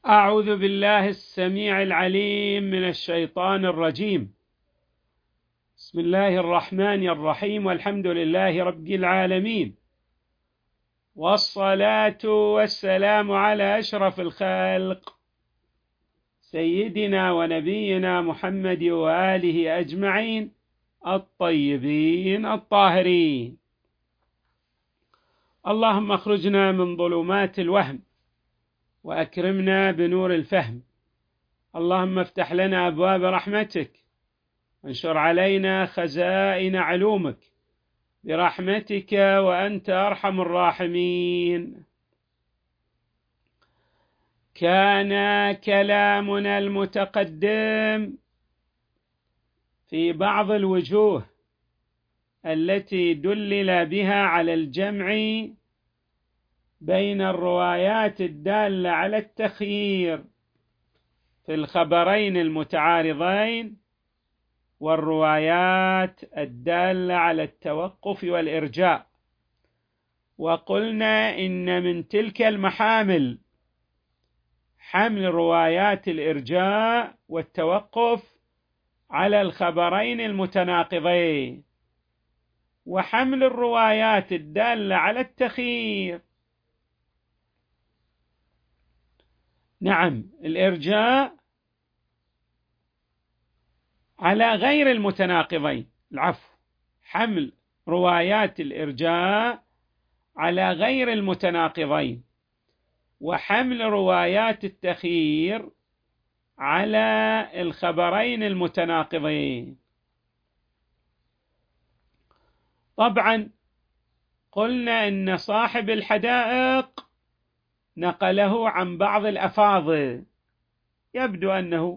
أعوذ بالله السميع العليم من الشيطان الرجيم. بسم الله الرحمن الرحيم، والحمد لله رب العالمين، والصلاة والسلام على أشرف الخلق سيدنا ونبينا محمد وآله أجمعين الطيبين الطاهرين. اللهم اخرجنا من ظلمات الوهم وأكرمنا بنور الفهم. اللهم افتح لنا أبواب رحمتك وانشر علينا خزائن علومك برحمتك وأنت أرحم الراحمين. كان كلامنا المتقدم في بعض الوجوه التي دلل بها على الجمع بين الروايات الدالة على التخيير في الخبرين المتعارضين والروايات الدالة على التوقف والإرجاء، وقلنا إن من تلك المحامل حمل روايات الإرجاء والتوقف على الخبرين المتناقضين، وحمل الروايات الدالة على التخيير الإرجاء على غير المتناقضين. حمل روايات الإرجاء على غير المتناقضين، وحمل روايات التخيير على الخبرين المتناقضين. طبعا قلنا إن صاحب الحدائق نقله عن بعض الأفاضل، يبدو أنه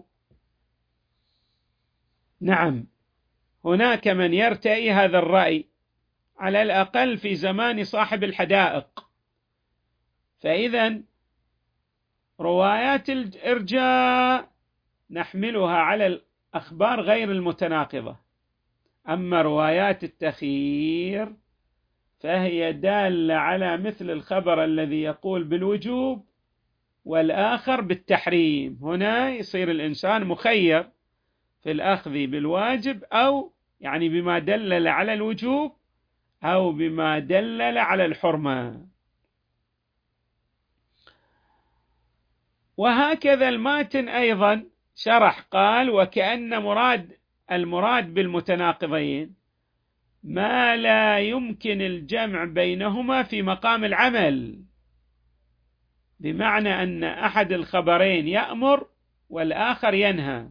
هناك من يرتئي هذا الرأي على الأقل في زمان صاحب الحدائق. فإذا روايات الإرجاء نحملها على الأخبار غير المتناقضة، أما روايات التخيير فهي دالة على مثل الخبر الذي يقول بالوجوب والآخر بالتحريم. هنا يصير الإنسان مخير في الأخذ بالواجب، أو يعني بما دلل على الوجوب أو بما دلل على الحرمة. وهكذا الماتن أيضا شرح، قال: وكأن المراد بالمتناقضين ما لا يمكن الجمع بينهما في مقام العمل، بمعنى أن أحد الخبرين يأمر والآخر ينهى،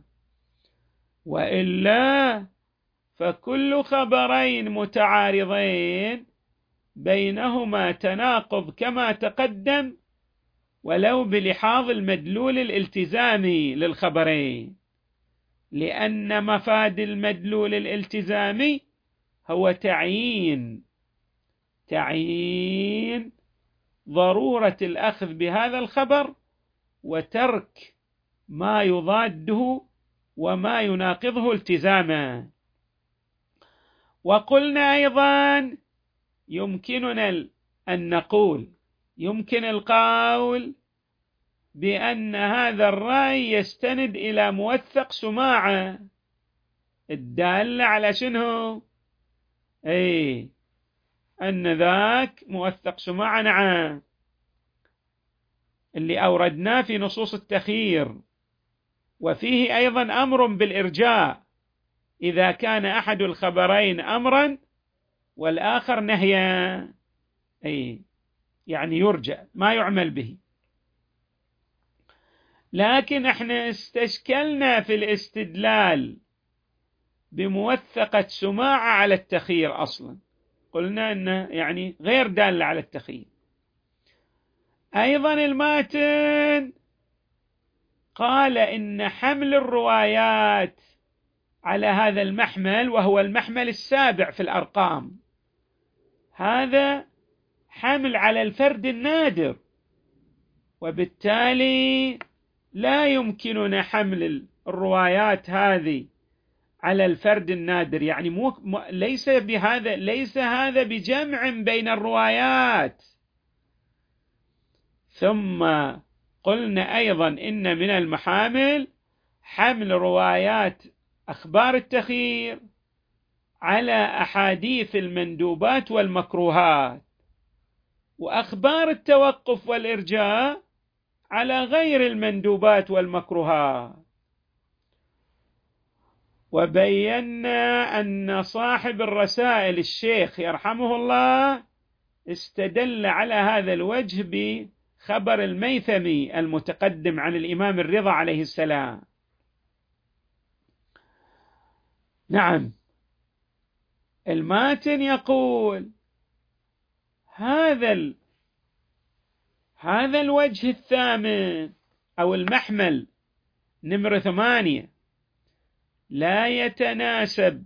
وإلا فكل خبرين متعارضين بينهما تناقض كما تقدم، ولو بلحاظ المدلول الالتزامي للخبرين، لأن مفاد المدلول الالتزامي هو تعيين ضرورة الأخذ بهذا الخبر وترك ما يضاده وما يناقضه التزاما. وقلنا أيضا يمكننا أن نقول، يمكن القول بأن هذا الرأي يستند إلى موثق سماعة الدالة على شنو؟ أن ذاك موثق سماعة، اللي أوردناه في نصوص التخيير، وفيه أيضا أمر بالإرجاء إذا كان أحد الخبرين أمرا والآخر نهيا، يعني يرجع ما يعمل به. لكن احنا استشكلنا في الاستدلال بموثقة سماعة على التخيير أصلا، قلنا أنه يعني غير دالة على التخيير. أيضا الماتن قال إن حمل الروايات على هذا المحمل، وهو المحمل السابع في الأرقام، هذا حمل على الفرد النادر، وبالتالي لا يمكننا حمل الروايات هذه على الفرد النادر، يعني ليس هذا بجمع بين الروايات. ثم قلنا أيضا إن من المحامل حمل روايات أخبار التخيير على أحاديث المندوبات والمكروهات، وأخبار التوقف والإرجاء على غير المندوبات والمكروهات. وبينا أن صاحب الرسائل الشيخ يرحمه الله استدل على هذا الوجه بخبر الميثمي المتقدم عن الإمام الرضا عليه السلام. نعم، الماتن يقول هذا الوجه الثامن أو المحمل نمرة 8 لا يتناسب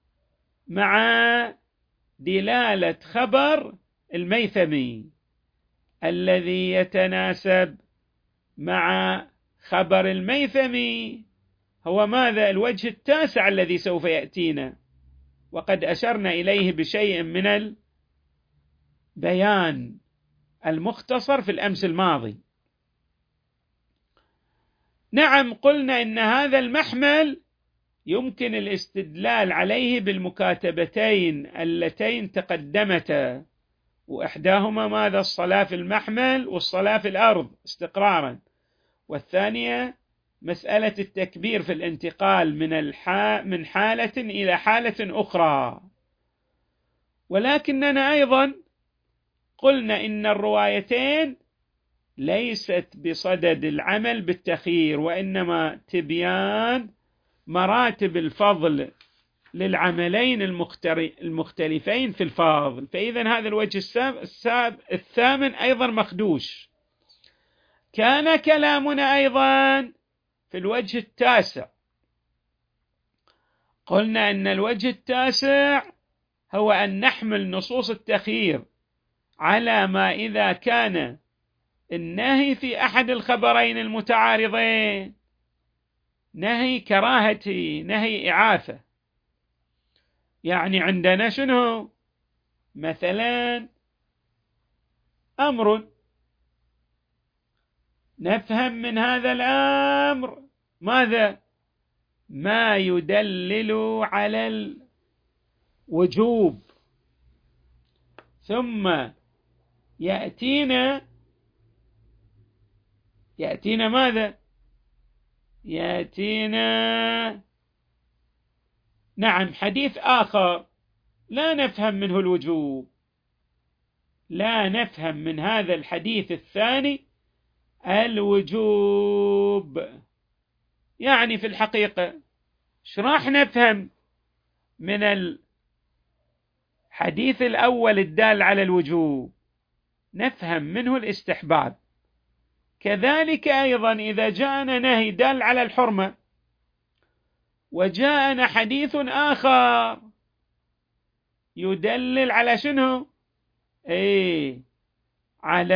مع دلالة خبر الميثمي. الذي يتناسب مع خبر الميثمي هو ماذا؟ الوجه التاسع الذي سوف يأتينا، وقد أشرنا إليه بشيء من البيان المختصر في الأمس الماضي. نعم، قلنا إن هذا المحمل يمكن الاستدلال عليه بالمكاتبتين اللتين تقدمتا، وإحداهما ماذا؟ الصلاة في المحمل والصلاة في الأرض استقرارا، والثانية مسألة التكبير في الانتقال من حالة إلى حالة أخرى. ولكننا أيضا قلنا إن الروايتين ليست بصدد العمل بالتخيير، وإنما تبيان مراتب الفضل للعملين المختلفين في الفاضل. فإذا هذا الوجه الثامن أيضا مخدوش. كان كلامنا أيضا في الوجه التاسع. قلنا أن الوجه التاسع هو أن نحمل نصوص التخيير على ما إذا كان النهي في أحد الخبرين المتعارضين نهي كراهة، نهي إعافة. يعني عندنا شنو؟ مثلا أمر، نفهم من هذا الأمر ماذا؟ ما يدلل على الوجوب، ثم يأتينا ماذا؟ يأتينا نعم حديث آخر لا نفهم منه الوجوب، لا نفهم من هذا الحديث الثاني الوجوب. يعني في الحقيقة ايش راح نفهم من الحديث الأول الدال على الوجوب؟ نفهم منه الاستحباب. كذلك أيضا إذا جاءنا نهي دال على الحرمة وجاءنا حديث آخر يدلل على شنو؟ على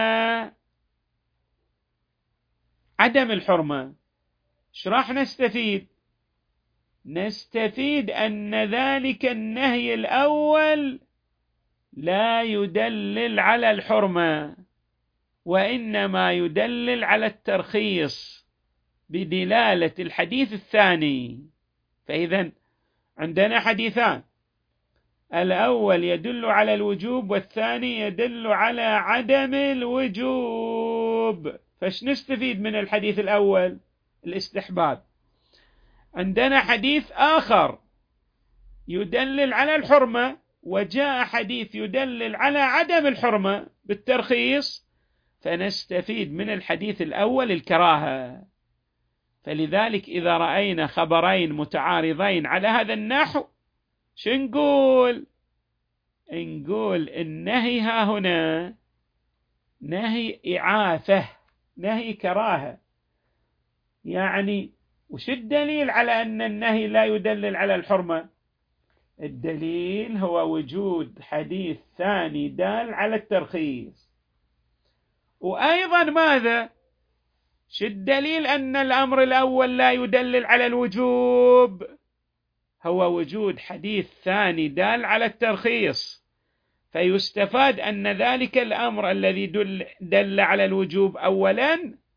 عدم الحرمة، ايش راح نستفيد؟ نستفيد أن ذلك النهي الأول لا يدلل على الحرمة، وإنما يدلل على الترخيص بدلالة الحديث الثاني. فإذا عندنا حديثان، الأول يدل على الوجوب والثاني يدل على عدم الوجوب. فايش نستفيد من الحديث الأول؟ الاستحباب. عندنا حديث آخر يدلل على الحرمة وجاء حديث يدلل على عدم الحرمة بالترخيص، فنستفيد من الحديث الأول الكراهة. فلذلك إذا رأينا خبرين متعارضين على هذا النحو شنقول؟ نقول النهي ها هنا نهي إعافة، نهي كراهة. يعني وش الدليل على أن النهي لا يدلل على الحرمة؟ الدليل هو وجود حديث ثاني دال على الترخيص. وأيضا ماذا؟ شو الدليل أن الأمر الأول لا يدلل على الوجوب؟ هو وجود حديث ثاني دال على الترخيص. فيستفاد أن ذلك الأمر الذي دل على الوجوب أولا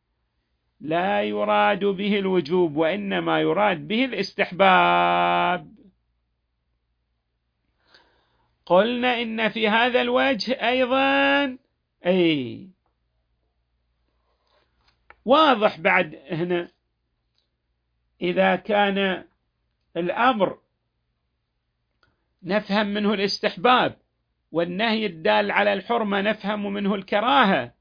لا يراد به الوجوب وإنما يراد به الاستحباب. قلنا إن في هذا الوجه أيضا واضح بعد هنا، إذا كان الأمر نفهم منه الاستحباب والنهي الدال على الحرمة نفهم منه الكراهة،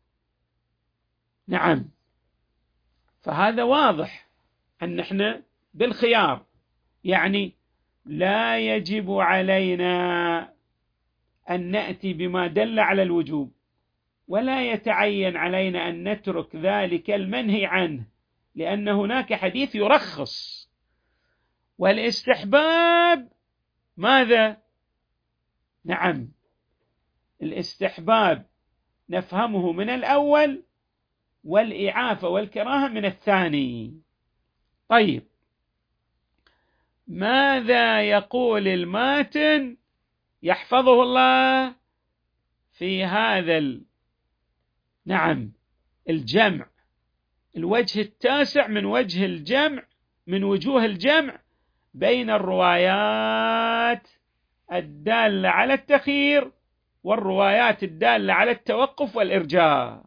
نعم، فهذا واضح أن احنا بالخيار، يعني لا يجب علينا أن نأتي بما دل على الوجوب، ولا يتعين علينا أن نترك ذلك المنهي عنه، لأن هناك حديث يرخص. والاستحباب ماذا؟ نعم، الاستحباب نفهمه من الأول، والإعافة والكراهة من الثاني. طيب، ماذا يقول الماتن يحفظه الله في هذا نعم الجمع، الوجه التاسع من وجه الجمع، من وجوه الجمع بين الروايات الدالة على التخيير والروايات الدالة على التوقف والإرجاء؟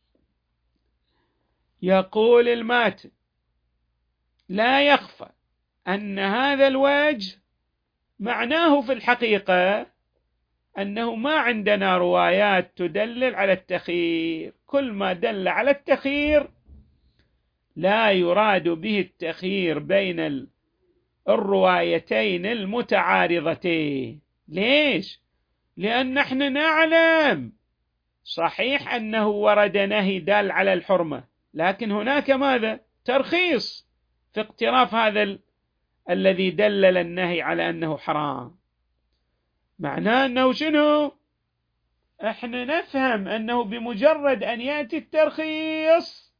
يقول الماتن: لا يخفى أن هذا الوجه معناه في الحقيقة أنه ما عندنا روايات تدلل على التخيير، كل ما دل على التخيير لا يراد به التخيير بين الروايتين المتعارضتين. ليش؟ لأن نحن نعلم صحيح أنه ورد نهي دال على الحرمة، لكن هناك ماذا؟ ترخيص في اقتراف هذا الذي دلل النهي على أنه حرام. معناه أنه شنو؟ احنا نفهم أنه بمجرد أن يأتي الترخيص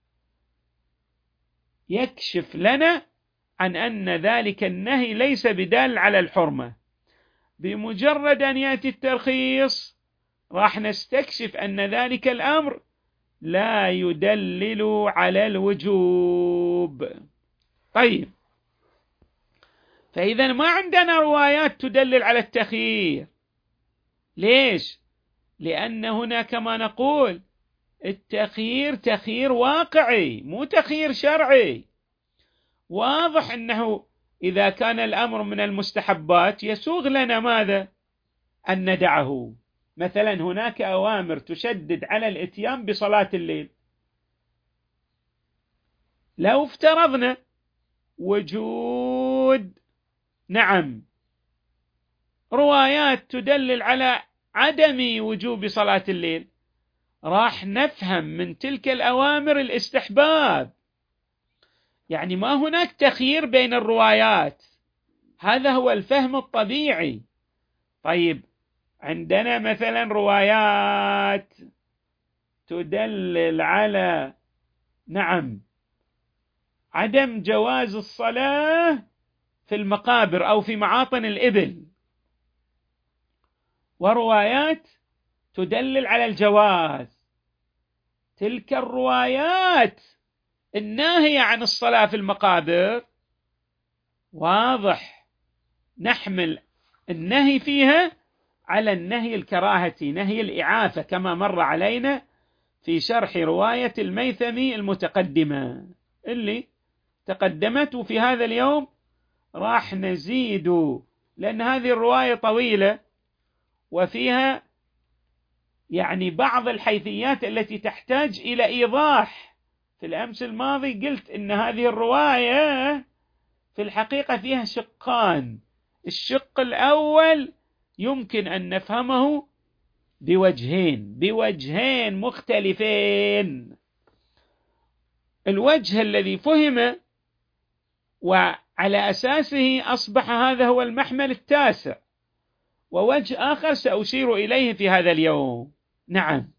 يكشف لنا عن أن ذلك النهي ليس بدال على الحرمة. بمجرد أن يأتي الترخيص راح نستكشف أن ذلك الأمر لا يدلل على الوجوب. طيب، فإذا ما عندنا روايات تدلل على التخيير. ليش؟ لأن هنا كما نقول التخيير تخيير واقعي مو تخيير شرعي. واضح أنه إذا كان الأمر من المستحبات يسوغ لنا ماذا؟ أن ندعه. مثلا هناك أوامر تشدد على الإتيان بصلاة الليل، لو افترضنا وجود نعم روايات تدلل على عدم وجوب صلاة الليل، راح نفهم من تلك الأوامر الاستحباب، يعني ما هناك تخيير بين الروايات، هذا هو الفهم الطبيعي. طيب، عندنا مثلا روايات تدلل على نعم عدم جواز الصلاة في المقابر أو في معاطن الإبل، وروايات تدلل على الجواز. تلك الروايات الناهية عن الصلاة في المقابر واضح نحمل النهي فيها على النهي الكراهتي، نهي الإعافة، كما مر علينا في شرح رواية الميثمي المتقدمة اللي تقدمت، وفي هذا اليوم راح نزيد، لأن هذه الرواية طويلة وفيها يعني بعض الحيثيات التي تحتاج إلى إيضاح. في الأمس الماضي قلت إن هذه الرواية في الحقيقة فيها شقان. الشق الأول يمكن أن نفهمه بوجهين مختلفين. الوجه الذي فهم وعلى أساسه أصبح هذا هو المحمل التاسع، ووجه آخر سأشير إليه في هذا اليوم. نعم،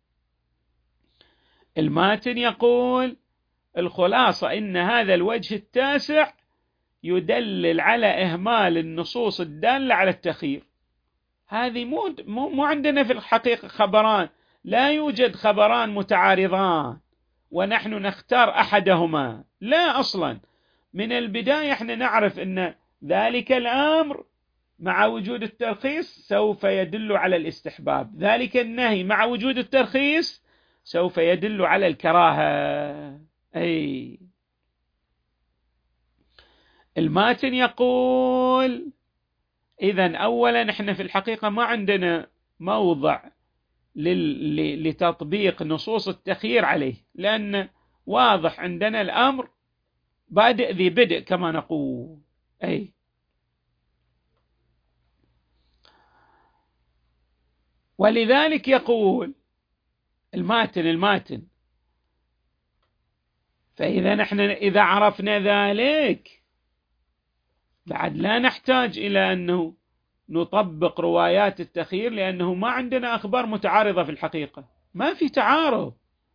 الماتن يقول الخلاصة إن هذا الوجه التاسع يدلل على إهمال النصوص الدالة على التخيير. هذه مو عندنا في الحقيقة خبران، لا يوجد خبران متعارضان، ونحن نختار أحدهما، لا، أصلا من البداية احنا نعرف أن ذلك الأمر مع وجود الترخيص سوف يدل على الاستحباب، ذلك النهي مع وجود الترخيص سوف يدل على الكراهة. أي الماتن يقول إذن أولا احنا في الحقيقة ما عندنا موضع لتطبيق نصوص التخيير عليه، لأن واضح عندنا الأمر بادئ ذي بدء كما نقول. أي ولذلك يقول الماتن فإذا نحن إذا عرفنا ذلك بعد لا نحتاج إلى أنه نطبق روايات التخيير، لأنه ما عندنا أخبار متعارضة في الحقيقة، ما في تعارض.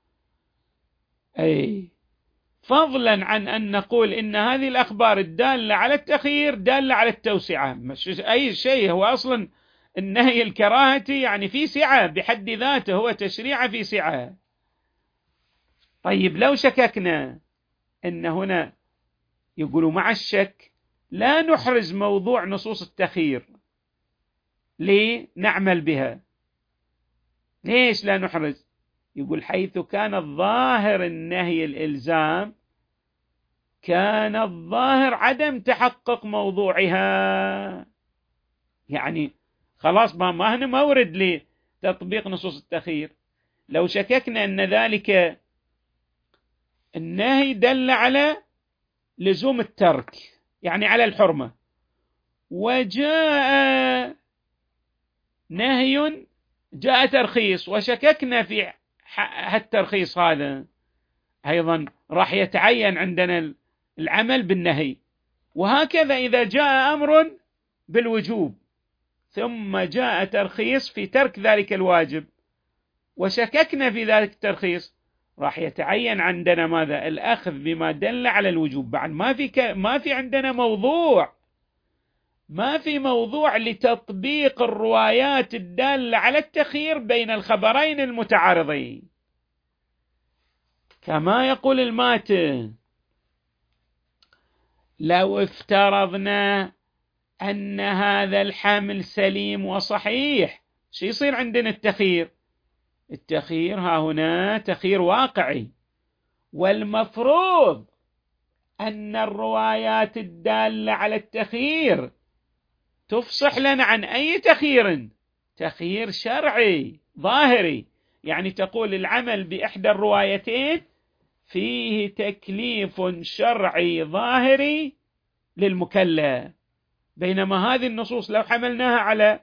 أي فضلا عن أن نقول إن هذه الأخبار الدالة على التخيير دالة على التوسعة، مش أي شيء، هو أصلا النهي الكراهة يعني في سعة بحد ذاته، هو تشريع في سعة. طيب لو شككنا أن هنا، يقولوا مع الشك لا نحرز موضوع نصوص التخيير، ليه نعمل بها؟ ليش لا نحرز؟ يقول حيث كان الظاهر النهي الإلزام كان الظاهر عدم تحقق موضوعها، يعني خلاص ما هنا مورد لتطبيق نصوص التخيير. لو شككنا أن ذلك النهي دل على لزوم الترك، يعني على الحرمة، وجاء نهي جاء ترخيص وشككنا في هالترخيص هذا، أيضا راح يتعين عندنا العمل بالنهي. وهكذا إذا جاء أمر بالوجوب ثم جاء ترخيص في ترك ذلك الواجب وشككنا في ذلك الترخيص، راح يتعين عندنا ماذا؟ الأخذ بما دل على الوجوب. بعد ما في عندنا موضوع، ما في موضوع لتطبيق الروايات الدالة على التخيير بين الخبرين المتعارضين. كما يقول الماتن لو افترضنا أن هذا الحمل سليم وصحيح، شو يصير عندنا التخيير؟ التخيير ها هنا تخيير واقعي، والمفروض أن الروايات الدالة على التخيير تفصح لنا عن أي تخيير، تخيير شرعي ظاهري، يعني تقول العمل بإحدى الروايتين فيه تكليف شرعي ظاهري للمكلف، بينما هذه النصوص لو حملناها على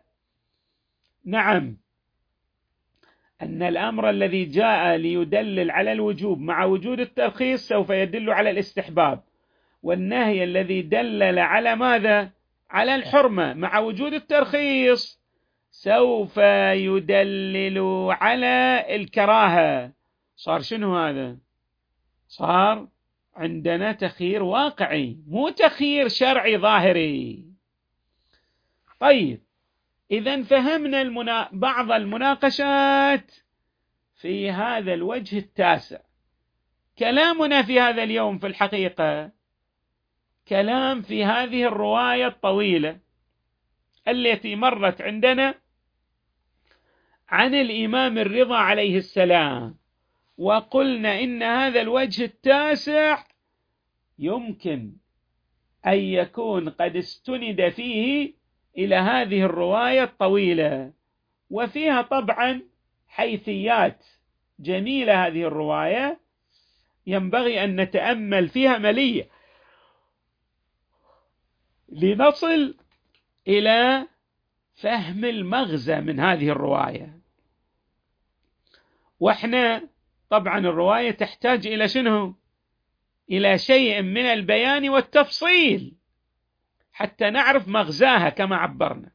أن الأمر الذي جاء ليدلل على الوجوب مع وجود الترخيص سوف يدل على الاستحباب، والنهي الذي دلل على ماذا؟ على الحرمة مع وجود الترخيص سوف يدلل على الكراهة، صار شنو هذا؟ صار عندنا تخيير واقعي مو تخيير شرعي ظاهري. طيب إذن فهمنا بعض المناقشات في هذا الوجه التاسع. كلامنا في هذا اليوم في الحقيقة كلام في هذه الرواية الطويلة التي مرت عندنا عن الإمام الرضا عليه السلام، وقلنا إن هذا الوجه التاسع يمكن أن يكون قد استند فيه إلى هذه الرواية الطويلة، وفيها طبعا حيثيات جميلة. هذه الرواية ينبغي أن نتأمل فيها مليا لنصل إلى فهم المغزى من هذه الرواية. وإحنا طبعا الرواية تحتاج إلى شنو؟ إلى شيء من البيان والتفصيل حتى نعرف مغزاها كما عبرنا،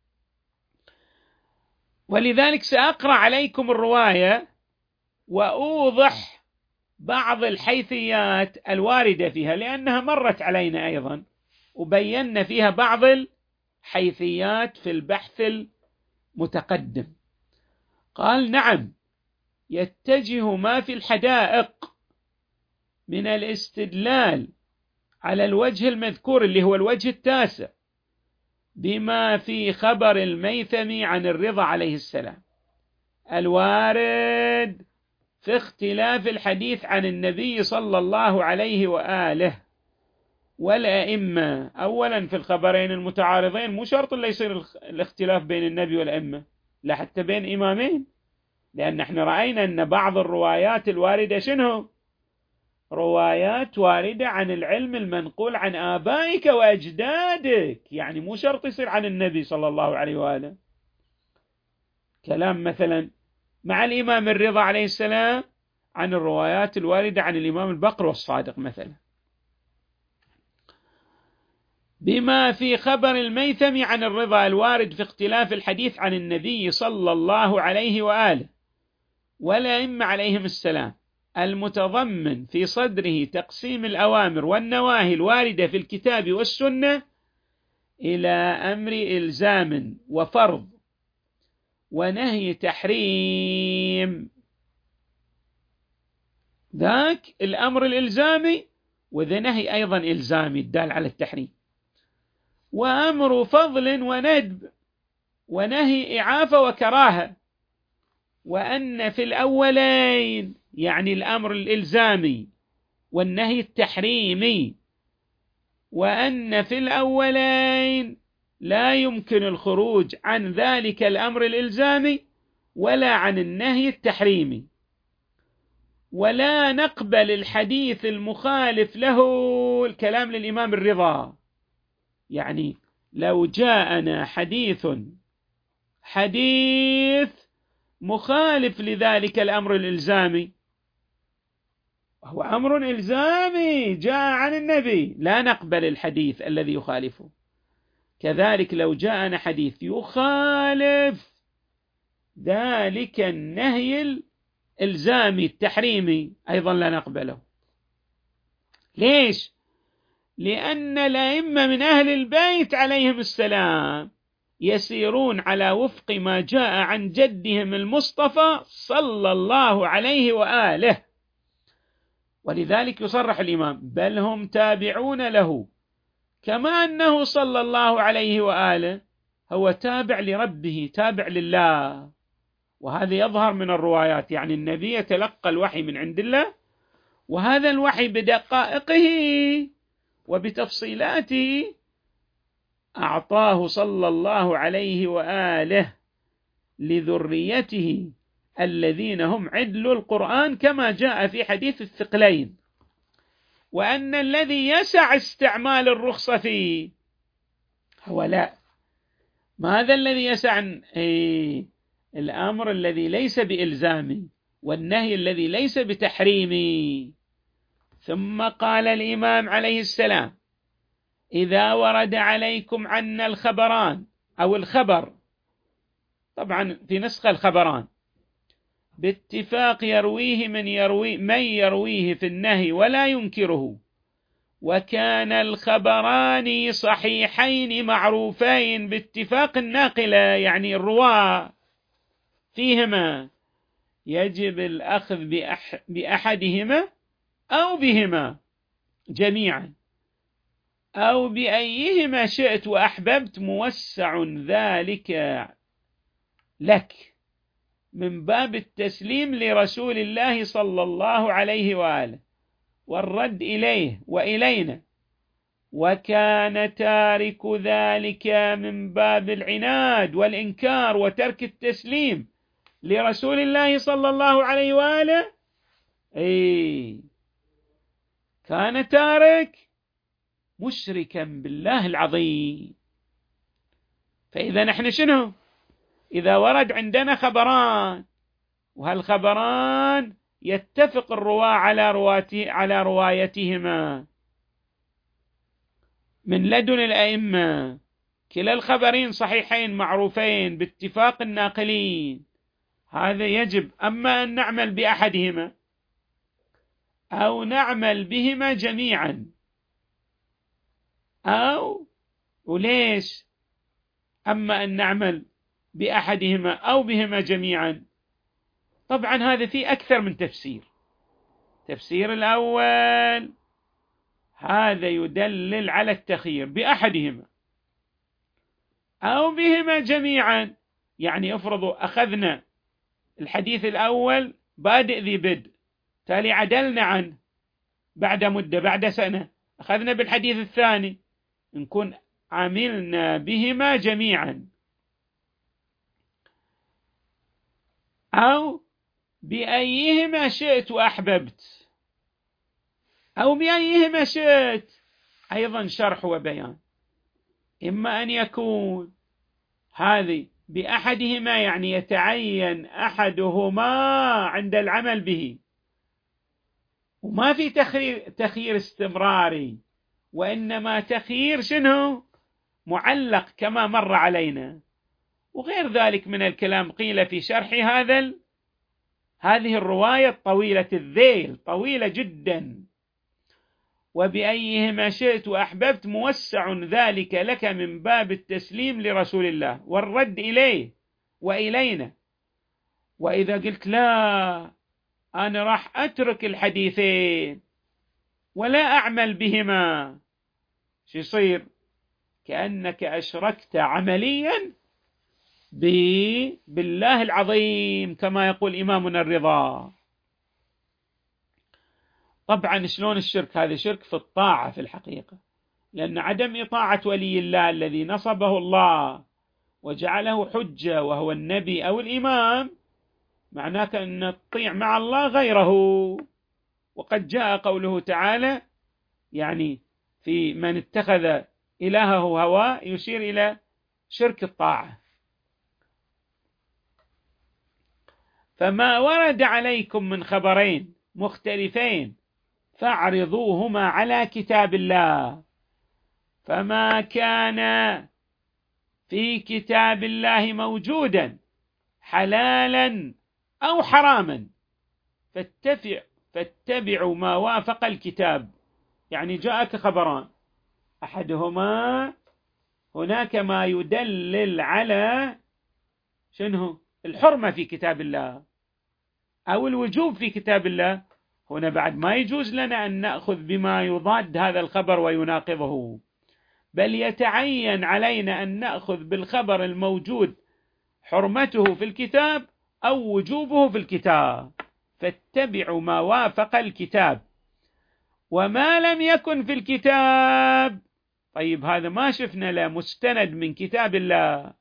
ولذلك سأقرأ عليكم الرواية وأوضح بعض الحيثيات الواردة فيها، لأنها مرت علينا أيضا وبينا فيها بعض الحيثيات في البحث المتقدم. قال: نعم، يتجه ما في الحدائق من الاستدلال على الوجه المذكور اللي هو الوجه التاسع بما في خبر الميثمي عن الرضا عليه السلام الوارد في اختلاف الحديث عن النبي صلى الله عليه وآله والأئمة. أولا في الخبرين المتعارضين مو شرط اللي يصير الاختلاف بين النبي والأئمة، لا حتى بين إمامين، لأن احنا رأينا أن بعض الروايات الواردة شنو؟ روايات واردة عن العلم المنقول عن آبائك وأجدادك، يعني مو شرط يصير عن النبي صلى الله عليه وآله. كلام مثلا مع الإمام الرضا عليه السلام عن الروايات الواردة عن الإمام البقر والصادق مثلا. بما في خبر الميثم عن الرضا الوارد في اختلاف الحديث عن النبي صلى الله عليه وآله والأئمة عليهم السلام المتضمن في صدره تقسيم الأوامر والنواهي الواردة في الكتاب والسنة إلى أمر إلزام وفرض ونهي تحريم. ذاك الأمر الإلزامي، وذا نهي أيضا إلزامي الدال على التحريم، وأمر فضل وندب ونهي إعافة وكراهة. وأن في الأولين يعني الأمر الإلزامي والنهي التحريمي، وأن في الأولين لا يمكن الخروج عن ذلك الأمر الإلزامي ولا عن النهي التحريمي، ولا نقبل الحديث المخالف له. الكلام للإمام الرضا، يعني لو جاءنا حديث مخالف لذلك الأمر الإلزامي، وهو أمر إلزامي جاء عن النبي، لا نقبل الحديث الذي يخالفه. كذلك لو جاءنا حديث يخالف ذلك النهي الإلزامي التحريمي أيضا لا نقبله. ليش؟ لأن الأئمة من أهل البيت عليهم السلام يسيرون على وفق ما جاء عن جدهم المصطفى صلى الله عليه وآله، ولذلك يصرح الإمام بل هم تابعون له، كما أنه صلى الله عليه وآله هو تابع لربه، تابع لله. وهذا يظهر من الروايات، يعني النبي يتلقى الوحي من عند الله، وهذا الوحي بدقائقه وبتفصيلاته أعطاه صلى الله عليه وآله لذريته الذين هم عدل القرآن، كما جاء في حديث الثقلين. وأن الذي يسع استعمال الرخصة فيه هو لا، ماذا الذي يسع؟ الأمر الذي ليس بإلزامي والنهي الذي ليس بتحريمي. ثم قال الإمام عليه السلام إذا ورد عليكم عنا الخبران أو الخبر، طبعا في نسخة الخبران، باتفاق يرويه من يرويه في النهي ولا ينكره، وكان الخبران صحيحين معروفين باتفاق الناقلة، يعني الرواة فيهما، يجب الأخذ بأحدهما أو بهما جميعا أو بأيهما شئت وأحببت، موسع ذلك لك، من باب التسليم لرسول الله صلى الله عليه وآله والرد إليه وإلينا. وكان تارك ذلك من باب العناد والإنكار وترك التسليم لرسول الله صلى الله عليه وآله، كان تارك مشركا بالله العظيم. فإذا نحن شنو؟ إذا ورد عندنا خبران، وهالخبران يتفق الرواة على روايتهما من لدن الأئمة، كلا الخبرين صحيحين معروفين باتفاق الناقلين، هذا يجب أما أن نعمل بأحدهما أو نعمل بهما جميعا، وليش أما أن نعمل بأحدهما أو بهما جميعا؟ طبعا هذا فيه أكثر من تفسير التفسير الأول هذا يدلل على التخيير بأحدهما أو بهما جميعا. يعني افرضوا أخذنا الحديث الأول بادئ ذي بدء، تالي عدلنا عنه بعد مدة بعد سنة، أخذنا بالحديث الثاني، نكون عملنا بهما جميعا. أو بأيهما شئت وأحببت، أو بأيهما شئت، أيضا شرح وبيان. إما أن يكون هذه بأحدهما يعني يتعين أحدهما عند العمل به، وما في تخيير استمراري، وإنما تخيير شنو؟ معلق كما مر علينا. وغير ذلك من الكلام قيل في شرح هذه الرواية الطويلة الذيل، طويلة جدا. وبأيهما شئت وأحببت موسع ذلك لك من باب التسليم لرسول الله والرد إليه وإلينا. وإذا قلت لا، أنا راح أترك الحديثين ولا أعمل بهما، شو يصير؟ كأنك أشركت عمليا بالله العظيم كما يقول إمامنا الرضا. طبعا شلون الشرك؟ هذا شرك في الطاعة في الحقيقة، لأن عدم إطاعة ولي الله الذي نصبه الله وجعله حجة وهو النبي أو الإمام معناه أن تطيع مع الله غيره. وقد جاء قوله تعالى يعني في من اتخذ إلهه هواه يشير إلى شرك الطاعة. فما ورد عليكم من خبرين مختلفين فاعرضوهما على كتاب الله، فما كان في كتاب الله موجودا حلالا أو حراما فاتبعوا ما وافق الكتاب. يعني جاءك خبران، أحدهما هناك ما يدلل على شنو؟ الحرمة في كتاب الله أو الوجوب في كتاب الله. هنا بعد ما يجوز لنا أن نأخذ بما يضاد هذا الخبر ويناقضه، بل يتعين علينا أن نأخذ بالخبر الموجود حرمته في الكتاب أو وجوبه في الكتاب. فاتبعوا ما وافق الكتاب، وما لم يكن في الكتاب، طيب هذا ما شفنا له مستند من كتاب الله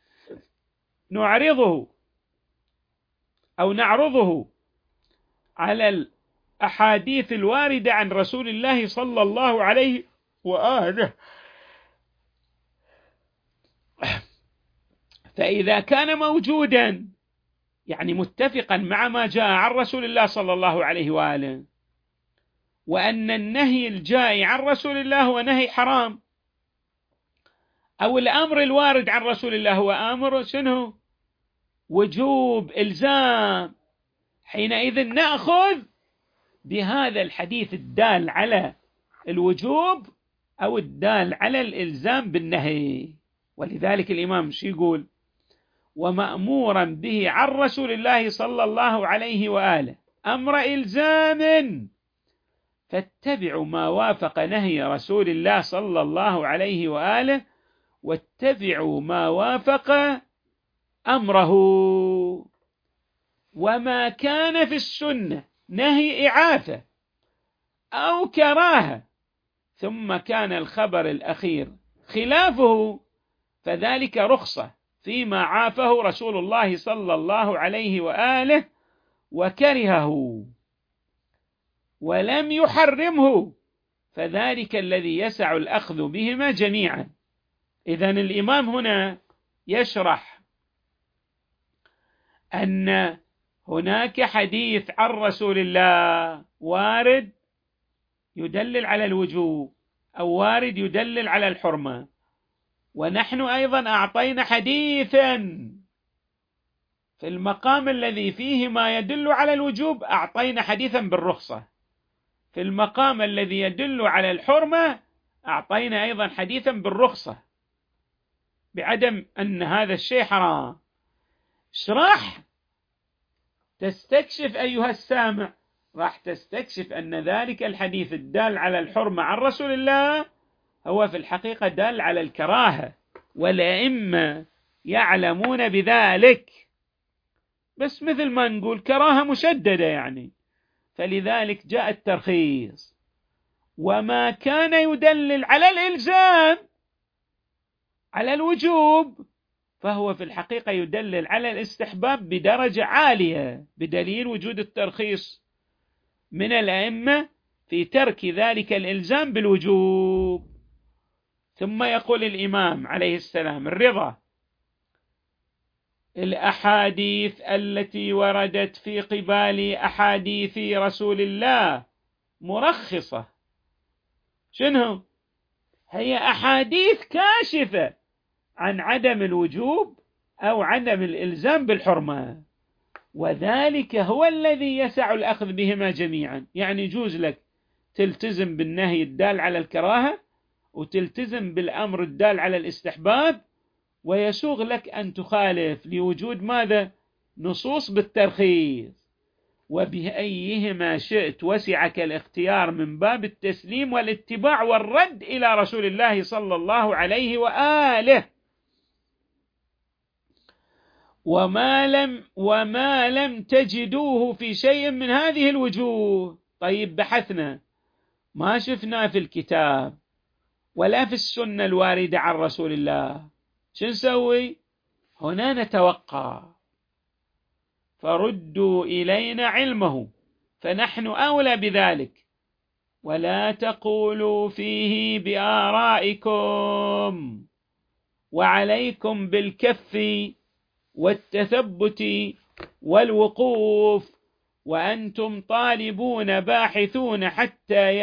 نعرضه أو نعرضه على الأحاديث الواردة عن رسول الله صلى الله عليه وآله. فإذا كان موجودا يعني متفقا مع ما جاء عن رسول الله صلى الله عليه وآله، وأن النهي الجاء عن رسول الله هو نهي حرام، أو الأمر الوارد عن رسول الله هو أمر شنو؟ وجوب إلزام، حينئذ نأخذ بهذا الحديث الدال على الوجوب أو الدال على الإلزام بالنهي. ولذلك الإمام شو يقول؟ ومأمورا به عن رسول الله صلى الله عليه وآله أمر إلزام فاتبعوا ما وافق نهي رسول الله صلى الله عليه وآله واتبعوا ما وافق أمره. وما كان في السنة نهي إعافة أو كراهة ثم كان الخبر الأخير خلافه فذلك رخصة فيما عافه رسول الله صلى الله عليه وآله وكرهه ولم يحرمه فذلك الذي يسع الأخذ بهما جميعا. إذن الإمام هنا يشرح أن هناك حديث عن رسول الله وارد يدلل على الوجوب أو وارد يدلل على الحرمة، ونحن أيضا أعطينا حديثا في المقام الذي فيه ما يدل على الوجوب أعطينا حديثا بالرخصة، في المقام الذي يدل على الحرمة أعطينا أيضا حديثا بالرخصة بعدم أن هذا الشيء حرام. اشرح تستكشف أيها السامع راح تستكشف أن ذلك الحديث الدال على الحرمة عن رسول الله هو في الحقيقة دال على الكراهة، والأئمة يعلمون بذلك، بس مثل ما نقول كراهة مشددة يعني، فلذلك جاء الترخيص. وما كان يدلل على الإلزام على الوجوب فهو في الحقيقة يدلل على الاستحباب بدرجة عالية، بدليل وجود الترخيص من الأئمة في ترك ذلك الإلزام بالوجوب. ثم يقول الإمام عليه السلام الرضا: الأحاديث التي وردت في قبال أحاديث رسول الله مرخصة. شنو؟ هي أحاديث كاشفة عن عدم الوجوب أو عدم الإلزام بالحرمة، وذلك هو الذي يسع الأخذ بهما جميعا. يعني يجوز لك تلتزم بالنهي الدال على الكراهة وتلتزم بالأمر الدال على الاستحباب، ويسوغ لك أن تخالف لوجود ماذا؟ نصوص بالترخيص. وبأيهما شئت وسعك الاختيار من باب التسليم والاتباع والرد إلى رسول الله صلى الله عليه وآله. وما لم تجدوه في شيء من هذه الوجوه. طيب بحثنا ما شفنا في الكتاب ولا في السنة الواردة عن رسول الله، شو نسوي؟ هنا نتوقع. فردوا إلينا علمه فنحن أولى بذلك، ولا تقولوا فيه بآرائكم، وعليكم بالكف والتثبت والوقوف، وأنتم طالبون باحثون حتى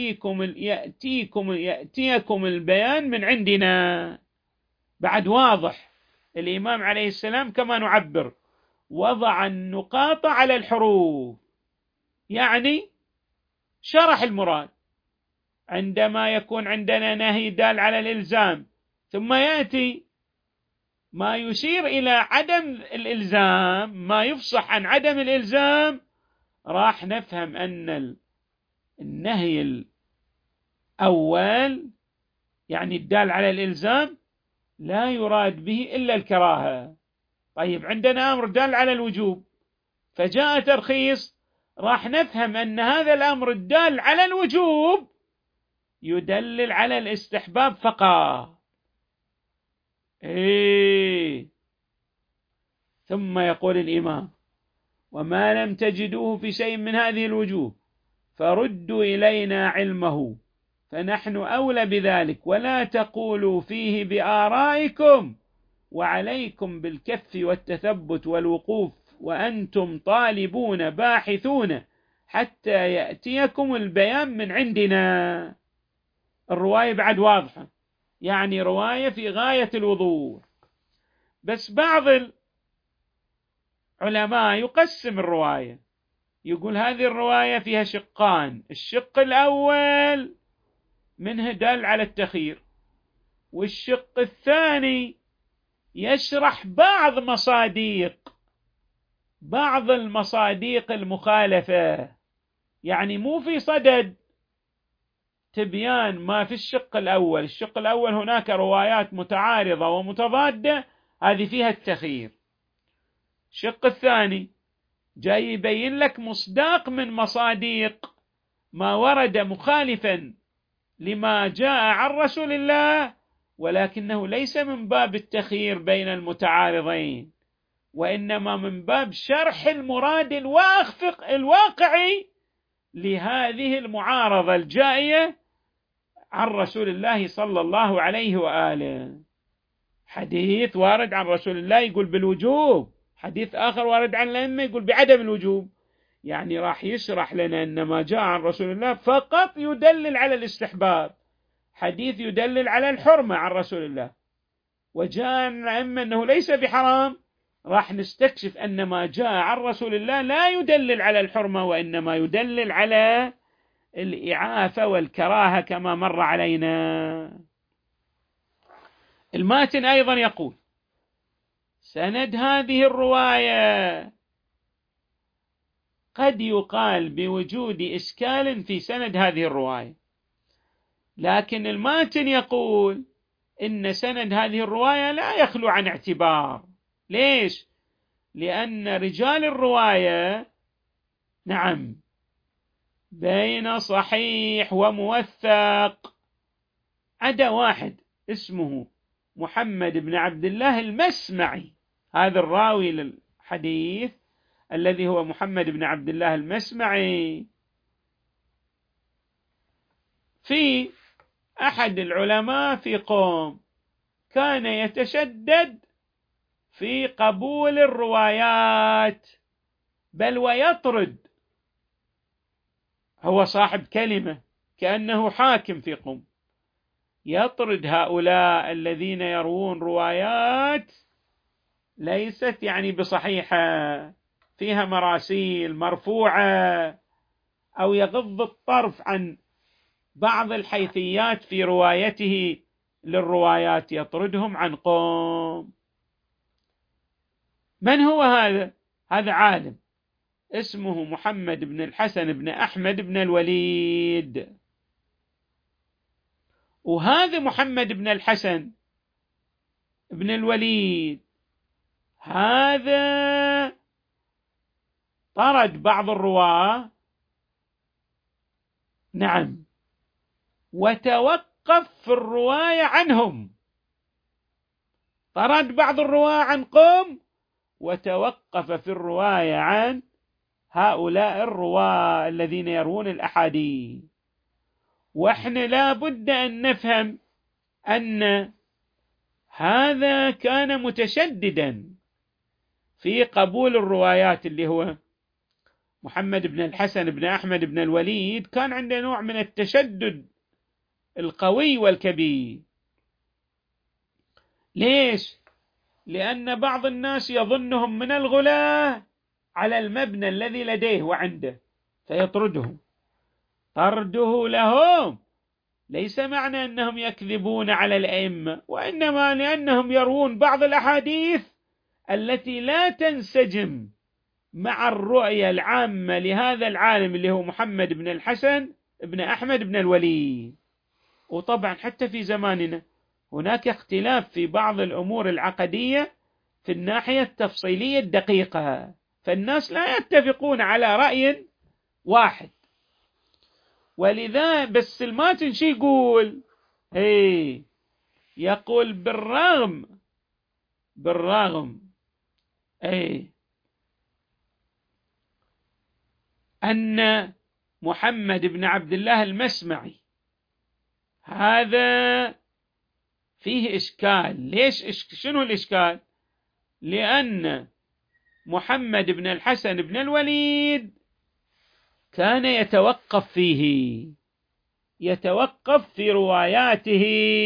يأتيكم البيان من عندنا. بعد واضح الإمام عليه السلام كما نعبر وضع النقاط على الحروف، يعني شرح المراد. عندما يكون عندنا نهي دال على الإلزام ثم يأتي ما يشير إلى عدم الإلزام، ما يفصح عن عدم الإلزام، راح نفهم أن النهي الأول يعني الدال على الإلزام لا يراد به إلا الكراهة. طيب عندنا أمر دال على الوجوب فجاء ترخيص، راح نفهم أن هذا الأمر الدال على الوجوب يدلل على الاستحباب فقط. ثم يقول الإمام: وما لم تجدوه في شيء من هذه الوجوه فردوا إلينا علمه فنحن أولى بذلك، ولا تقولوا فيه بآرائكم، وعليكم بالكف والتثبت والوقوف، وأنتم طالبون باحثون حتى يأتيكم البيان من عندنا. الرواية بعد واضحة، يعني رواية في غاية الوضوح. بس بعض العلماء يقسم الرواية، يقول هذه الرواية فيها شقان: الشق الأول منه دال على التخيير، والشق الثاني يشرح بعض المصاديق المخالفة، يعني مو في صدد تبيان ما في الشق الأول. الشق الأول هناك روايات متعارضة ومتضادة، هذه فيها التخيير. الشق الثاني جاي يبين لك مصداق من مصاديق ما ورد مخالفا لما جاء عن رسول الله، ولكنه ليس من باب التخيير بين المتعارضين، وإنما من باب شرح المراد الواقعي لهذه المعارضة الجائية عن رسول الله صلى الله عليه وآله. حديث وارد عن رسول الله يقول بالوجوب، حديث آخر وارد عن الأئمة يقول بعدم الوجوب، يعني راح يشرح لنا أن ما جاء عن رسول الله فقط يدلل على الاستحباب، حديث يدلل على الحرمة عن رسول الله، وجاء عن الأئمة أنه ليس بحرام، راح نستكشف أن ما جاء عن رسول الله لا يدلل على الحرمة، وإنما يدلل على الإعافة والكراهة كما مر علينا. الماتن أيضا يقول: سند هذه الرواية قد يقال بوجود إشكال في سند هذه الرواية، لكن الماتن يقول إن سند هذه الرواية لا يخلو عن اعتبار. ليش؟ لأن رجال الرواية نعم بين صحيح وموثق، عدا واحد اسمه محمد بن عبد الله المسمعي، هذا الراوي للحديث الذي هو محمد بن عبد الله المسمعي، في أحد العلماء في قوم كان يتشدد في قبول الروايات، بل ويطرد، هو صاحب كلمة كأنه حاكم في قوم، يطرد هؤلاء الذين يروون روايات ليست يعني بصحيحة، فيها مراسيل مرفوعة، أو يغض الطرف عن بعض الحيثيات في روايته للروايات، يطردهم عن قوم. من هو هذا؟ هذا عالم اسمه محمد بن الحسن بن أحمد بن الوليد. وهذا محمد بن الحسن بن الوليد هذا طرد بعض الرواة، نعم، وتوقف في الرواية عنهم، طرد بعض الرواة عن قوم وتوقف في الرواية عن هؤلاء الرواة الذين يروون الأحاديث. وإحنا لا بد أن نفهم أن هذا كان متشددا في قبول الروايات، اللي هو محمد بن الحسن بن أحمد بن الوليد كان عنده نوع من التشدد القوي والكبير. ليش؟ لأن بعض الناس يظنهم من الغلاة على المبنى الذي لديه وعنده فيطردهم. طرده لهم ليس معنى أنهم يكذبون على الأئمة، وإنما لأنهم يروون بعض الأحاديث التي لا تنسجم مع الرؤية العامة لهذا العالم اللي هو محمد بن الحسن بن أحمد بن الوليد. وطبعا حتى في زماننا هناك اختلاف في بعض الأمور العقدية في الناحية التفصيلية الدقيقة، فالناس لا يتفقون على رأي واحد. ولذا بس الماتن شي يقول؟ يقول بالرغم أن محمد بن عبد الله المسمعي هذا فيه إشكال. ليش؟ شنو الإشكال؟ لأن محمد بن الحسن بن الوليد كان يتوقف في رواياته،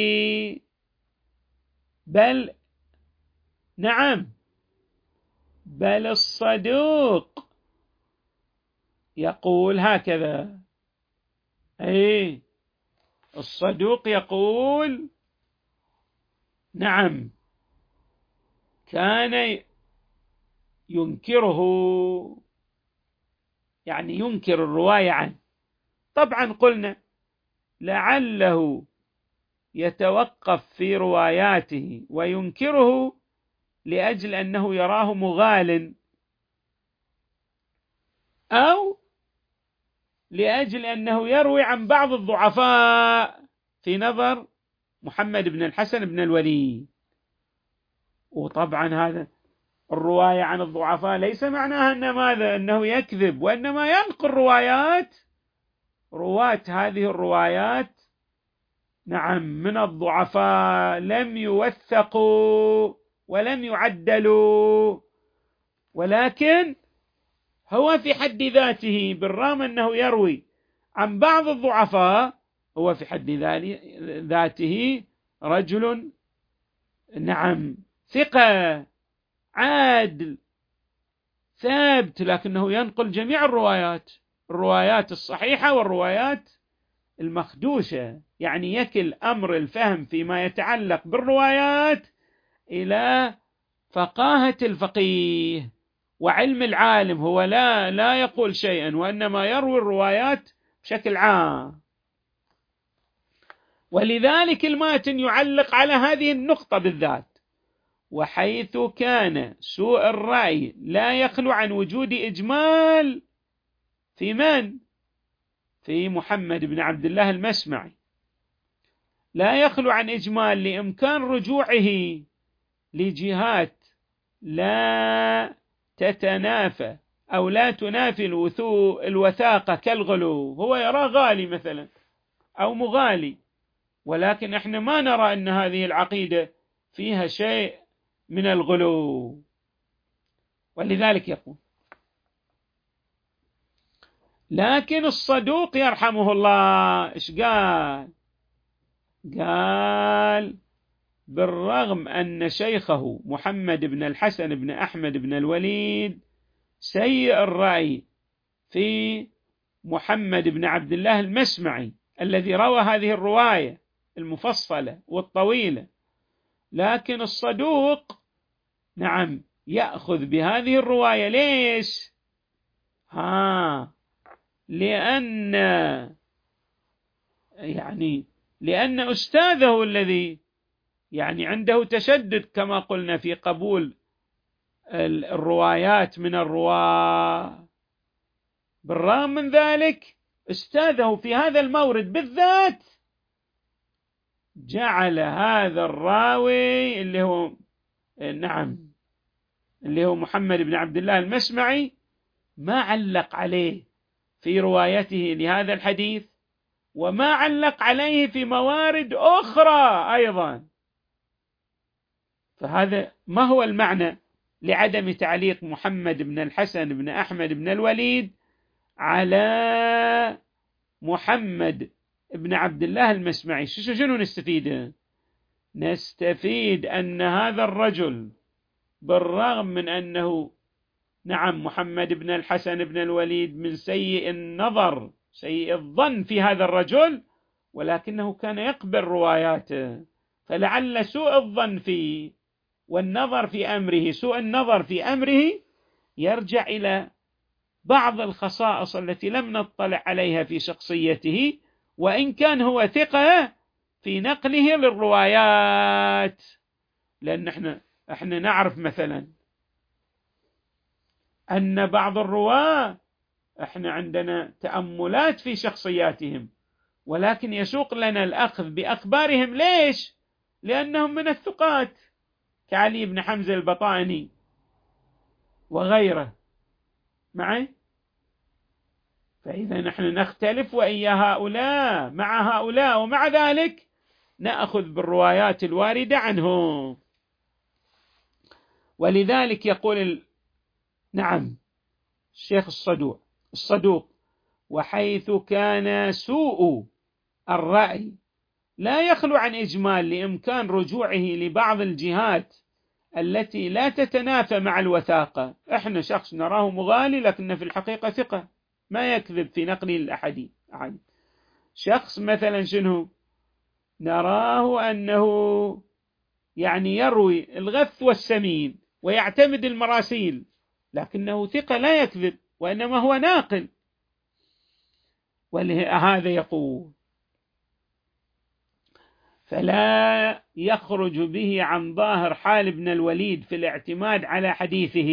بل الصدوق يقول هكذا. الصدوق يقول نعم كان ينكره، يعني ينكر الرواية عنه. طبعا قلنا لعله يتوقف في رواياته وينكره لأجل أنه يراه مغال، أو لأجل أنه يروي عن بعض الضعفاء في نظر محمد بن الحسن بن الوليد. وطبعا هذا الرواية عن الضعفاء ليس معناها أن ماذا؟ أنه يكذب، وإنما ينقل رواة هذه الروايات نعم من الضعفاء لم يوثقوا ولم يعدلوا، ولكن هو في حد ذاته بالرغم أنه يروي عن بعض الضعفاء هو في حد ذاته رجل نعم ثقة عادل ثابت، لكنه ينقل جميع الروايات الصحيحة والروايات المخدوشة، يعني يكل أمر الفهم فيما يتعلق بالروايات إلى فقاهة الفقيه. وعلم العالم هو لا يقول شيئا، وإنما يروي الروايات بشكل عام. ولذلك الماتن يعلق على هذه النقطة بالذات: وحيث كان سوء الرأي لا يخلو عن وجود إجمال في من؟ في محمد بن عبد الله المسمعي، لا يخلو عن إجمال لإمكان رجوعه لجهات لا تتنافى أو لا تنافي الوثاقة كالغلو. هو يرى غالي مثلا أو مغالي، ولكن احنا ما نرى أن هذه العقيدة فيها شيء من الغلو. ولذلك يقول: لكن الصدوق يرحمه الله إيش قال؟ قال: بالرغم أن شيخه محمد بن الحسن بن أحمد بن الوليد سيء الرأي في محمد بن عبد الله المسمعي الذي روى هذه الرواية المفصلة والطويلة، لكن الصدوق نعم يأخذ بهذه الرواية. ليش؟ لأن أستاذه الذي عنده تشدد كما قلنا في قبول الروايات من الرواة، بالرغم من ذلك أستاذه في هذا المورد بالذات جعل هذا الراوي اللي هو محمد بن عبد الله المسمعي ما علق عليه في روايته لهذا الحديث، وما علق عليه في موارد أخرى أيضا. فهذا ما هو المعنى لعدم تعليق محمد بن الحسن بن أحمد بن الوليد على محمد بن عبد الله المسمعي؟ شنو نستفيد؟ نستفيد أن هذا الرجل بالرغم من أنه محمد بن الحسن بن الوليد من سيء النظر سيء الظن في هذا الرجل، ولكنه كان يقبل رواياته، فلعل سوء الظن فيه والنظر في أمره، سوء النظر في أمره يرجع إلى بعض الخصائص التي لم نطلع عليها في شخصيته، وإن كان هو ثقة في نقله للروايات. لأن احنا نعرف مثلا أن بعض الرواة احنا عندنا تأملات في شخصياتهم، ولكن يسوق لنا الأخذ بأخبارهم. ليش؟ لأنهم من الثقات كعلي بن حمزة البطاني وغيره معي. فإذا نحن نختلف وإيا هؤلاء مع هؤلاء، ومع ذلك نأخذ بالروايات الواردة عنهم. ولذلك يقول الشيخ الصدوق: وحيث كان سوء الرأي لا يخلو عن إجمال لإمكان رجوعه لبعض الجهات التي لا تتنافى مع الوثاقة. احنا شخص نراه مغالي لكن في الحقيقة ثقة ما يكذب في نقل الأحاديث. شخص مثلا نراه أنه يروي الغث والسمين ويعتمد المراسيل، لكنه ثقة لا يكذب وإنما هو ناقل. ولهذا يقول: فلا يخرج به عن ظاهر حال ابن الوليد في الاعتماد على حديثه.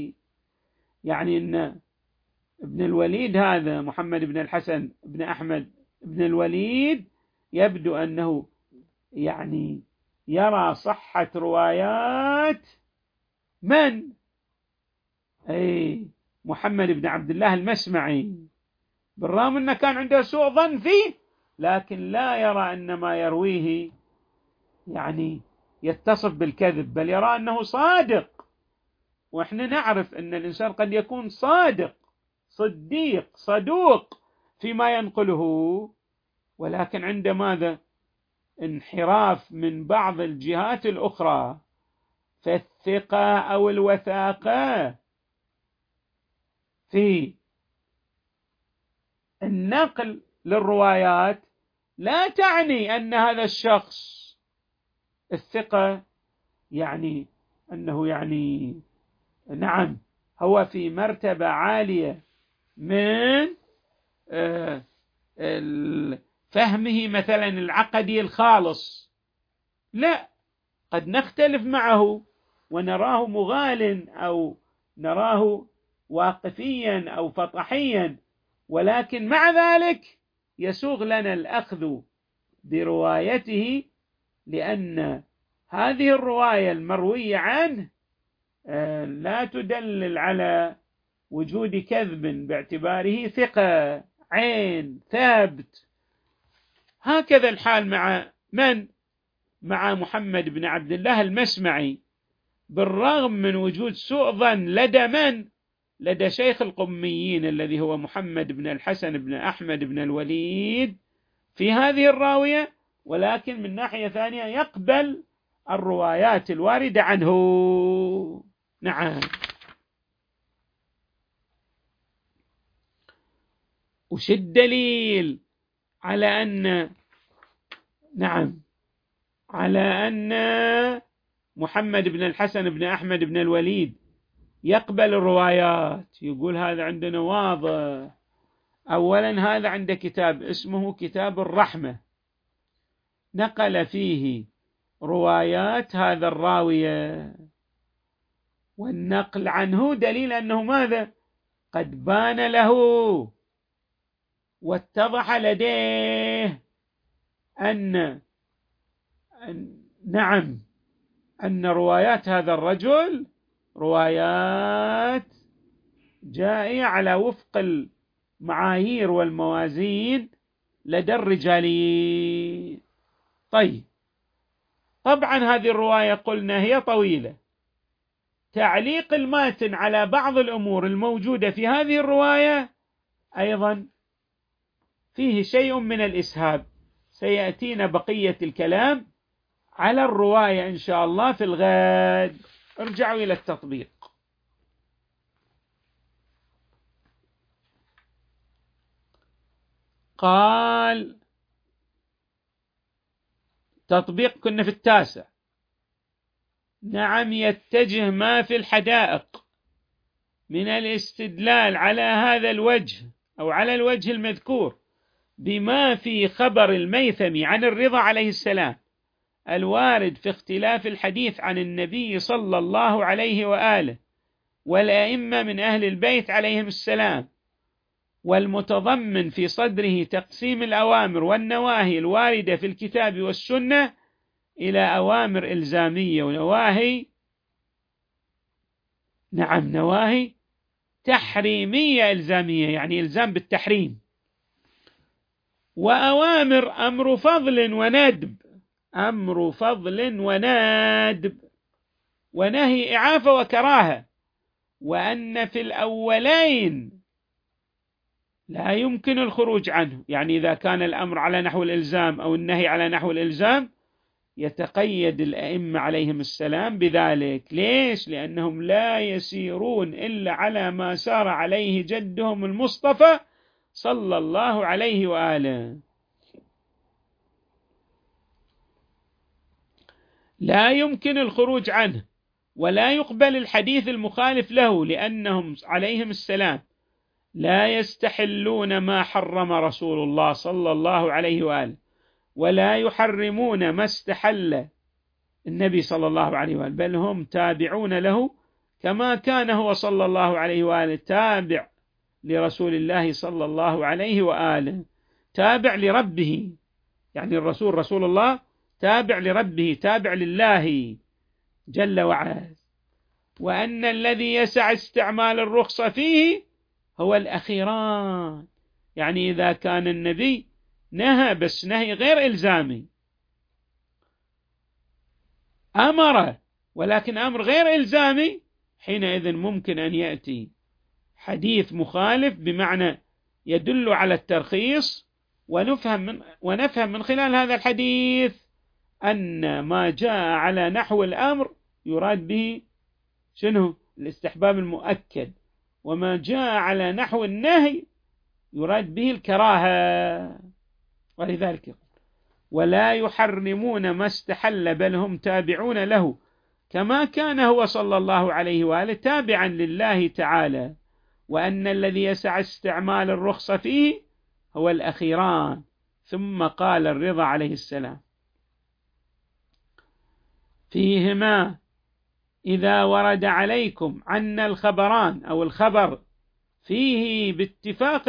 أن ابن الوليد هذا محمد بن الحسن بن أحمد بن الوليد يبدو أنه يرى صحة روايات محمد بن عبد الله المسمعي، بالرغم أنه كان عنده سوء ظن فيه، لكن لا يرى أن ما يرويه يتصف بالكذب، بل يرى أنه صادق. وإحنا نعرف أن الإنسان قد يكون صادق صديق صدوق فيما ينقله، ولكن عند ماذا؟ انحراف من بعض الجهات الأخرى، فالثقة أو الوثاقة في النقل للروايات لا تعني أن هذا الشخص الثقة أنه هو في مرتبة عالية من فهمه مثلا العقدي الخالص، لا، قد نختلف معه ونراه مغال أو نراه واقفيا أو فطحيا، ولكن مع ذلك يسوغ لنا الأخذ بروايته، لأن هذه الرواية المروية عنه لا تدلل على وجود كذب باعتباره ثقة عين ثابت. هكذا الحال مع من؟ مع محمد بن عبد الله المسمعي، بالرغم من وجود سوء ظن لدى من؟ لدى شيخ القميين الذي هو محمد بن الحسن بن أحمد بن الوليد في هذه الراوية، ولكن من ناحية ثانية يقبل الروايات الواردة عنه. نعم. وش الدليل على أن على أن محمد بن الحسن بن أحمد بن الوليد يقبل الروايات؟ يقول هذا عندنا واضح. أولا هذا عنده كتاب اسمه كتاب الرحمة، نقل فيه روايات هذا الراوية، والنقل عنه دليل أنه ماذا؟ قد بان له واتضح لديه أن روايات هذا الرجل روايات جائية على وفق المعايير والموازين لدى الرجاليين. طيب، طبعا هذه الرواية قلنا هي طويلة، تعليق الماتن على بعض الأمور الموجودة في هذه الرواية أيضا فيه شيء من الإسهاب، سيأتينا بقية الكلام على الرواية إن شاء الله في الغد. ارجعوا إلى التطبيق. قال تطبيق كنا في 9. نعم، يتجه ما في الحدائق من الاستدلال على هذا الوجه أو على الوجه المذكور بما في خبر الميثمي عن الرضا عليه السلام الوارد في اختلاف الحديث عن النبي صلى الله عليه وآله والأئمة من أهل البيت عليهم السلام، والمتضمن في صدره تقسيم الأوامر والنواهي الواردة في الكتاب والسنة إلى أوامر إلزامية ونواهي نواهي تحريمية إلزامية، يعني إلزام بالتحريم، وأوامر أمر فضل وندب، ونهي إعافة وكراهة، وأن في الأولين لا يمكن الخروج عنه، يعني إذا كان الأمر على نحو الإلزام أو النهي على نحو الإلزام يتقيد الأئمة عليهم السلام بذلك. ليش؟ لأنهم لا يسيرون إلا على ما سار عليه جدهم المصطفى صلى الله عليه وآله. لا يمكن الخروج عنه ولا يقبل الحديث المخالف له، لأنهم عليهم السلام لا يستحلون ما حرم رسول الله صلى الله عليه وآله، ولا يحرمون ما استحل النبي صلى الله عليه وآله، بل هم تابعون له كما كان هو صلى الله عليه وآله تابع لرسول الله صلى الله عليه وآله، تابع لربه، يعني الرسول رسول الله تابع لربه، تابع لله جل وعلا. وأن الذي يسع استعمال الرخصة فيه هو الأخيران، يعني إذا كان النبي نهى بس نهي غير إلزامي، أمر ولكن أمر غير إلزامي، حينئذ ممكن أن يأتي حديث مخالف بمعنى يدل على الترخيص، ونفهم من خلال هذا الحديث أن ما جاء على نحو الأمر يراد به شنو؟ الاستحباب المؤكد، وما جاء على نحو النهي يراد به الكراهة. ولذلك ولا يحرمون ما استحل بل هم تابعون له كما كان هو صلى الله عليه وآله تابعا لله تعالى، وأن الذي يسع استعمال الرخصة فيه هو الأخيران. ثم قال الرضا عليه السلام: فيهما إذا ورد عليكم عنا الخبران، أو الخبر فيه باتفاق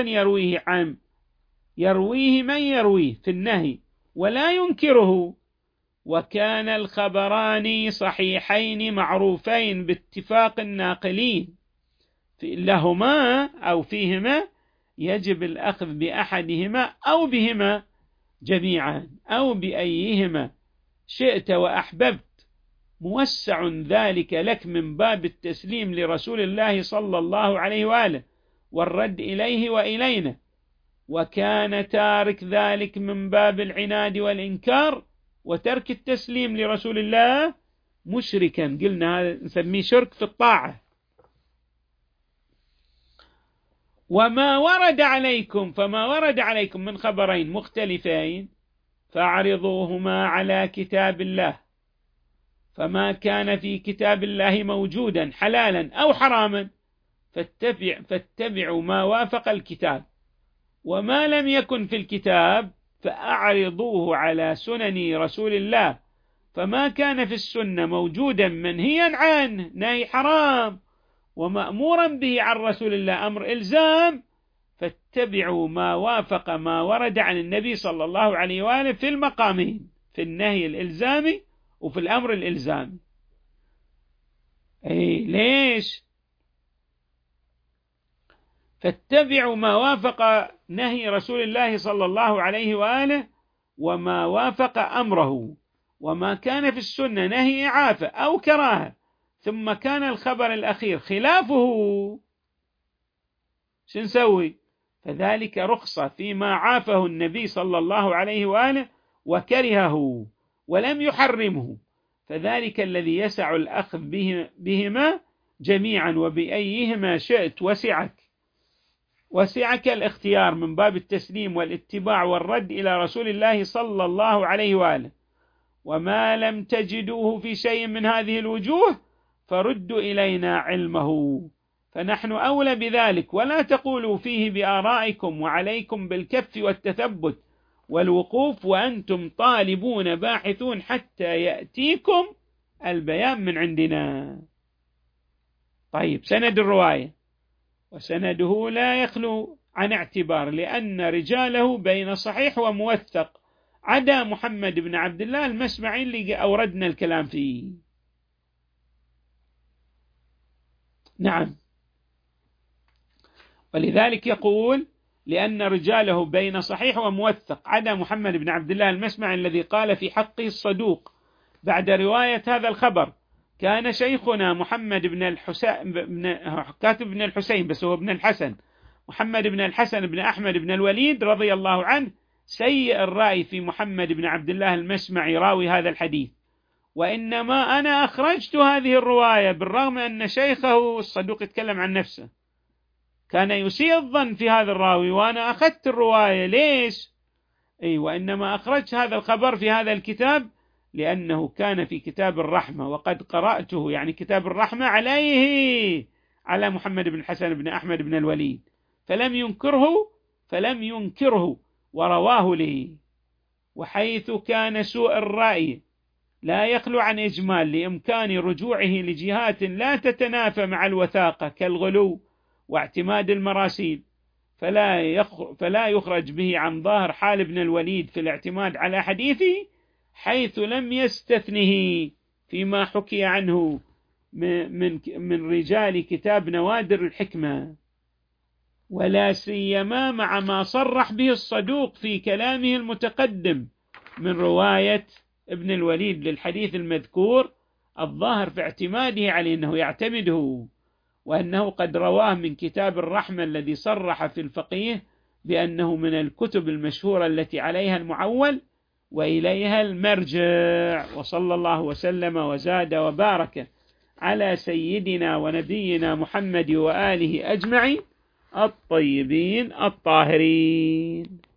يرويه من يرويه في النهي ولا ينكره، وكان الخبران صحيحين معروفين باتفاق الناقلين لهما أو فيهما، يجب الأخذ بأحدهما أو بهما جميعا أو بأيهما شئت وأحببت، موسع ذلك لك من باب التسليم لرسول الله صلى الله عليه وآله والرد إليه وإلينا، وكان تارك ذلك من باب العناد والإنكار وترك التسليم لرسول الله مشركا. قلنا هذا نسميه شرك في الطاعة. وما ورد عليكم، فما ورد عليكم من خبرين مختلفين فاعرضوهما على كتاب الله، فما كان في كتاب الله موجودا حلالا أو حراما فاتبعوا ما وافق الكتاب، وما لم يكن في الكتاب فأعرضوه على سنن رسول الله، فما كان في السنة موجودا منهيا عنه نهي حرام ومأمورا به عن رسول الله أمر إلزام، فاتبعوا ما وافق ما ورد عن النبي صلى الله عليه وآله في المقامين، في النهي الإلزامي وفي الأمر الإلزامي. ليش؟ فاتبعوا ما وافق نهي رسول الله صلى الله عليه وآله وما وافق أمره، وما كان في السنة نهي إعافة أو كراهة ثم كان الخبر الأخير خلافه، شو نسوي؟ فذلك رخصة فيما عافه النبي صلى الله عليه وآله وكرهه ولم يحرمه، فذلك الذي يسع الأخذ بهما جميعا وبأيهما شئت وسعك الاختيار من باب التسليم والاتباع والرد إلى رسول الله صلى الله عليه وآله، وما لم تجدوه في شيء من هذه الوجوه فردوا إلينا علمه، فنحن أولى بذلك، ولا تقولوا فيه بآرائكم وعليكم بالكف والتثبت والوقوف وأنتم طالبون باحثون حتى يأتيكم البيان من عندنا. طيب، سند الرواية، وسنده لا يخلو عن اعتبار، لأن رجاله بين صحيح وموثق عدا محمد بن عبد الله المسمعي اللي أوردنا الكلام فيه. نعم، ولذلك يقول لأن رجاله بين صحيح وموثق عدا محمد بن عبد الله المسمعي الذي قال في حقه الصدوق بعد رواية هذا الخبر: كان شيخنا محمد بن كاتب بن الحسين بس هو ابن الحسن، محمد بن الحسن بن أحمد بن الوليد رضي الله عنه سيء الرأي في محمد بن عبد الله المسمعي راوي هذا الحديث، وإنما أنا أخرجت هذه الرواية بالرغم أن شيخه الصدوق يتكلم عن نفسه كان يسيء الظن في هذا الراوي، وأنا أخذت الرواية. ليش؟ وإنما أخرجت هذا الخبر في هذا الكتاب لأنه كان في كتاب الرحمة، وقد قرأته، يعني كتاب الرحمة عليه على محمد بن الحسن بن أحمد بن الوليد، فلم ينكره ورواه لي. وحيث كان سوء الرأي لا يخلو عن إجمال لإمكان رجوعه لجهات لا تتنافى مع الوثاقة كالغلو واعتماد المراسيل، فلا يخرج به عن ظاهر حال ابن الوليد في الاعتماد على حديثه، حيث لم يستثنه فيما حكي عنه من رجال كتاب نوادر الحكمة، ولا سيما مع ما صرح به الصدوق في كلامه المتقدم من رواية ابن الوليد للحديث المذكور، الظاهر في اعتماده عليه أنه يعتمده، وأنه قد رواه من كتاب الرحمة الذي صرح في الفقيه بأنه من الكتب المشهورة التي عليها المعول وإليها المرجع. وصلى الله وسلم وزاد وبارك على سيدنا ونبينا محمد وآله أجمعين الطيبين الطاهرين.